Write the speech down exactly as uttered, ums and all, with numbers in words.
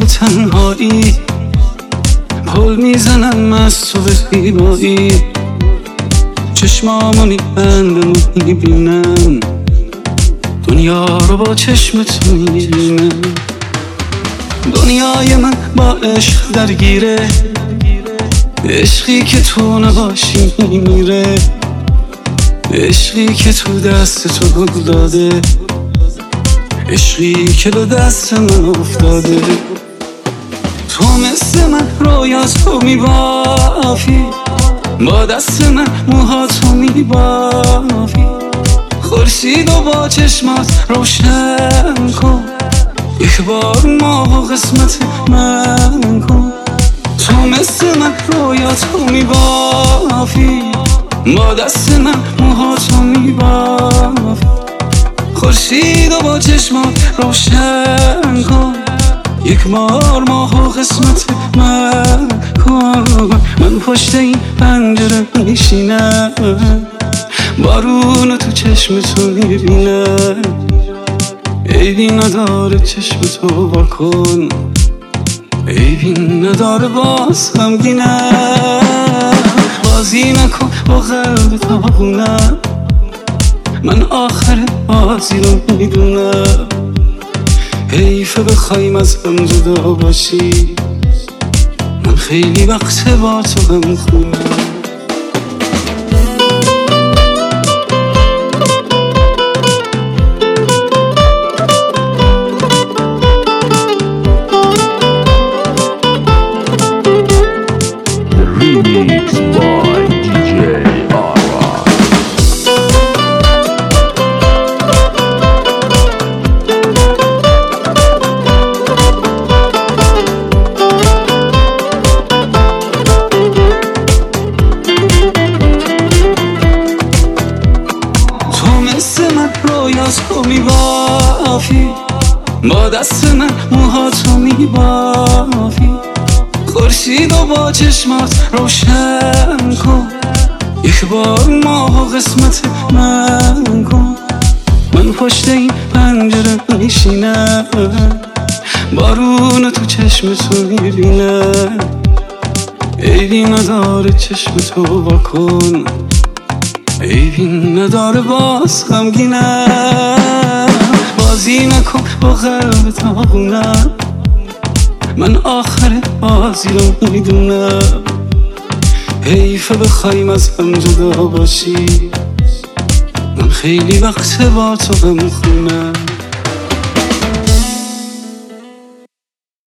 به تنهایی، پل میزنم از تو به زیبایی. چشمامو میبندم و میبینم دنیا رو با چشم تو میبینم. دنیای من با عشق درگیره، عشقی که تو نباشی میمیره، عشقی که تو دست تو گل داده، عشقی که به دست من افتاده. تو مثل من رویاتو میبافی، با دست من موهاتو میبافی. خورشید و با چشمات روشن کن، یک بار ماه و قسمت من کن. تو مثل من رویاتو میبافی، با دست من موهاتو میبافی. خورشید و با چشمات روشن کن، یک بار ماه و قسمت من کن. من پشت این پنجره میشینم، بارون تو چشم تو میبینم. عیبی نداره چشم تو واکن، عیبی نداره باز غمگینم. بازی نکن با قلب تاغونم، من آخر بازی رو میدونم. حیفه بخوایم از هم جدا باشی، من خیلی وقت با تو غم خونم. Remix by دی جی Ara. تو مثل من رویاتو میبافی، با دست من موهاتو میبافی. خورشید و با چشمات روشن کن، یک بار ماه و قسمت من کن. من پشت این پنجره میشینم، بارون تو چشم تو میبینم. عیبی نداره چشم تو واکن، عیبی نداره باز غمگینم. بازی نکن با قلب تاغونم، من آخر بازی رو میدونم. حیفه بخوایم از هم جدا باشی، من خیلی وقت با تو غم خونم.